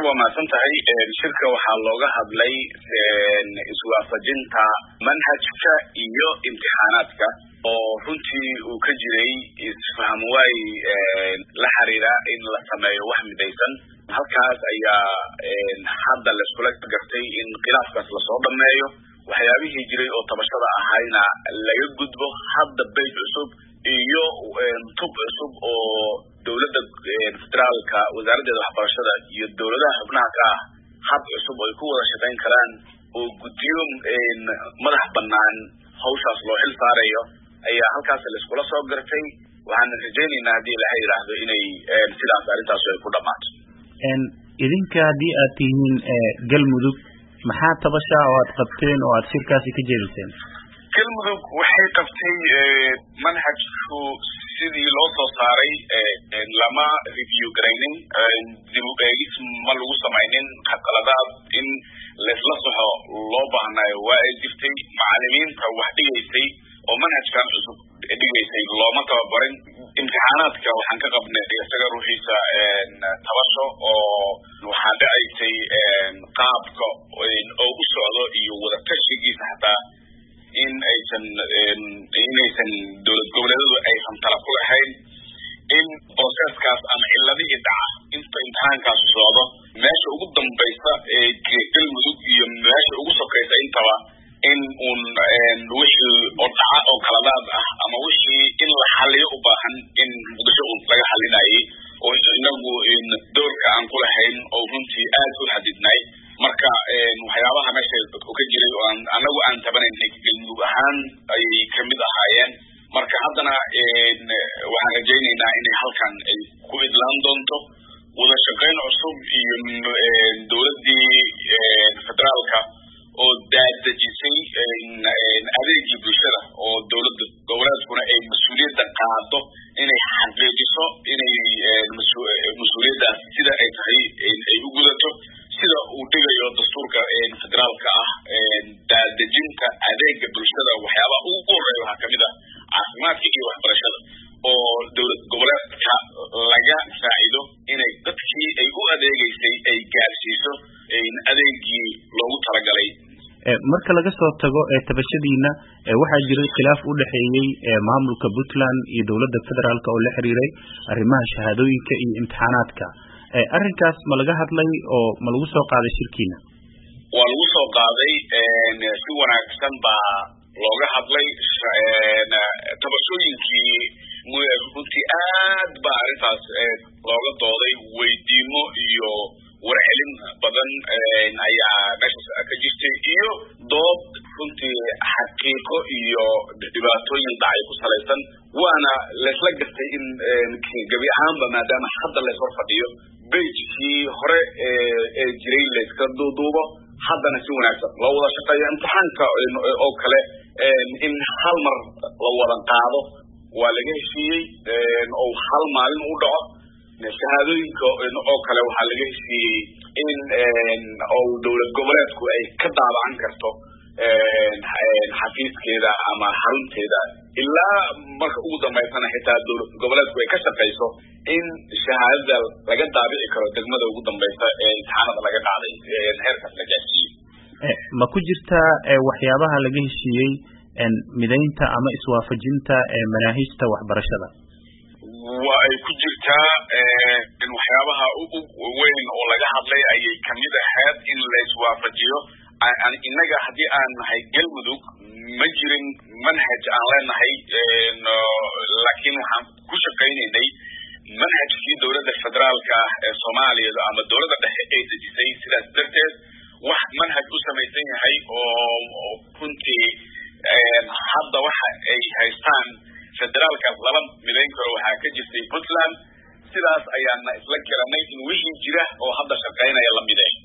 waa maasantahay shirka waxaa looga hadlay iswaafajinta manhajka iyo imtixaanaadka oo runtii uu ka jiray isfaham waay la xiriira in la sameeyo wax midaysan halkaas ayaa hadda la isku gartay in khilaafkaas la soo dhameeyo waxyaabihii jiray oo tabashada ahayna laga gudbo hadda bayt cusub iyo tub cusub oo dawladda federaalka wasaaradda waxbarashada iyo dawladaha xubnaha ka hab cusub ay ku wada shaqeyn karaan oo guddiyo madax bannaan hawshaas loo xil saarayo ayaa halkaas la isku soo gartay waxaan rajaynaynaa hadii la yiraahdo inay sidaas arintaas ay ku dhamaato idinka hadii aad tihiin galmudug maxaa tabasha oo aad qabteen oo aad shirkaasi ka jeediseen galmudug waxay qabtay manhajku sidii loo soo saaray lama review garaynin dib u eegis ma lagu samaynin qaladaad in la saxo loo baahnayo waa ay jirtay macallimiinta wax dhigaysay oo manhajkan cusub dhigaysay looma tababarin imtixaanaadka waxaan ka qabnay isaga ruuxiisa tabasho oo waxaa dhacaysay qaabka oo u socdo iyo wada tashigiisa hataa inaysan dowlad goboleedyadu aysan tala ku lahayn in processkaas ama ciladihii dhaca inta imtixaankaas socdo meesha ugu dambaysa galmudug iyo meesha ugu sokaysa intaba in wixii oo dhaca oo qaladaad ah ama wixii in la xaliyo u baahan in muqdisho laga xalinayay oo inagu doorka aan ku lahayn oo runtii aad u xadidnay marka waxyaabaha meesha ka jiray oo anagu aan tabanaynay galmudug ahaan ay kamid ahaayeen marka haddana waxaan rajaynaynaa inay halkan ay ku idlaan doonto wada shaqayn cusub iyo dowladdii federaalka oo daadejisay adeegii bulshada oo dowladda goboleedkuna ay mas-uuliyadda qaado inay xaqiijiso inay mas-uuliyaddaas sida ay tahay ay u gudato sida uu dhigayo dastuurka federaalka ah daadejinta adeega bulshada waxyaabaha ugu horeeya waxaa kamid ah caafimaadka iyo waxbarashada oo dowlad goboleedka laga faa'iido inay dadkii ay u adeegaysay ay gaarsiiso adeegii loogu talagalay marka laga soo tago tabashadiina waxaa jiray khilaaf u dhaxeeyay maamulka Puntland iyo dawladda federaalka oo la xiriiray arrimaha shahaadooyinka iyo imtixaanaadka arrinkaas ma laga hadlay oo ma lagu soo qaaday shirkiina waa lagu soo qaaday si wanaagsan baa looga hadlay tabashooyinkii runtii aad baa arrintaas looga dooday weydiimo iyo warcelin badan ayaa meeshaas ka jirtay iyo dood runtii xaqiiqo iyo dhibaatooyin dhacay ku salaysan waana laisla gartay in gabi ahaanba maadaama hadda la hor fadhiyo bejkii hore ee jiray la iska duuduubo haddana si wanaagsan loo wada shaqeeyo imtixaanka oo kale in hal mar la wada qaado waa laga heshiiyey oo hal maalin u dhaco shahaadooyinka oo kale waxaa laga heshiiyey in oo dowlad goboleedku ay ka daabacan karto xafiiskeeda ama xarunteeda ilaa marka ugu dambaysana xitaa dowlad goboleedku ay ka shaqayso in shahaadada laga daabici karo degmada ugu dambaysa ee imtixaanada laga qaaday heerkaas la gaarsiiyey ma ku jirtaa waxyaabaha laga heshiiyey midaynta ama iswaafajinta manaahijta waxbarashada waa ay ku jirtaa waxyaabaha ugu weyn oo laga hadlay ayay kamid ahayd in la iswaafajiyo innaga haddii aan nahay galmudug ma jirin manhaj aan leenahay laakiin waxaan ku shaqaynaynay manhajkii dowladda federaalka ee soomaaliya ama dowladda dhexe ay dejisay sidaas darteed wax manhaj u samaysan yahay oo runtii hadda waxa ay haystaan federaalkaas laba midayn karo waxaa ka jirtay Puntland sidaas ayaana isla garanay in wixii jira oo hadda shaqaynaya la mideeyo